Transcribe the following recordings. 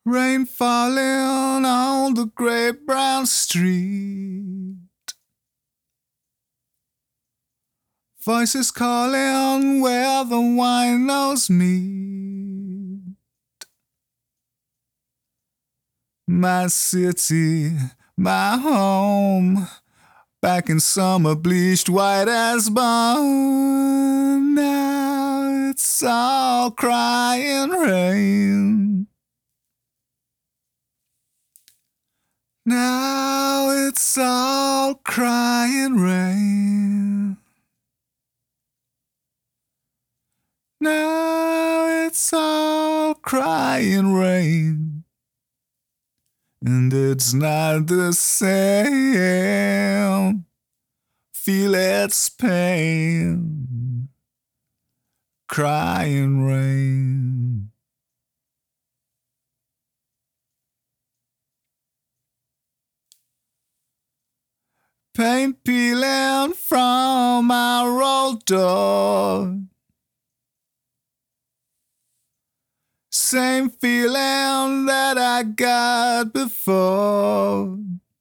Rain falling on the great brown street. Voices calling where the winos meet. My city, my home, back in summer bleached white as bone. Now it's all crying rain. Now it's all crying rain. Now it's all crying rain. And it's not the same. Feel its pain. Crying rain. Paint peeling from our old door. Same feeling that I got before.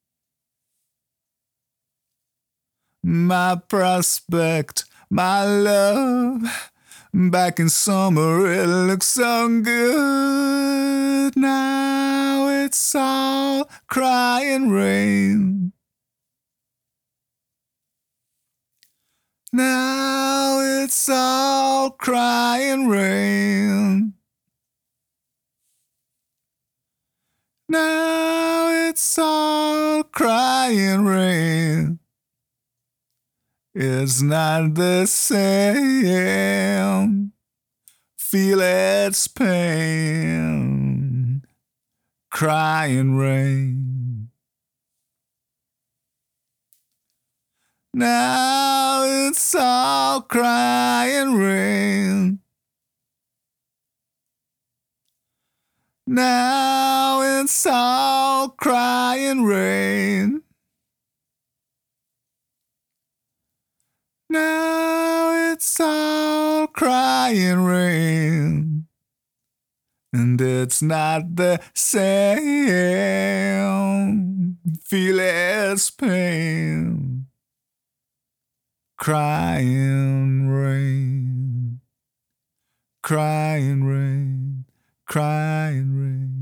My prospect, my love. Back in summer it looked so good. Now it's all crying rain. Now it's all crying rain. Now it's all crying rain. It's not the same. Feel its pain. Crying rain. Now it's all crying rain. Now it's all crying rain. Now it's all crying rain. And it's not the same. Feel its pain. Crying rain. Crying rain. Crying rain.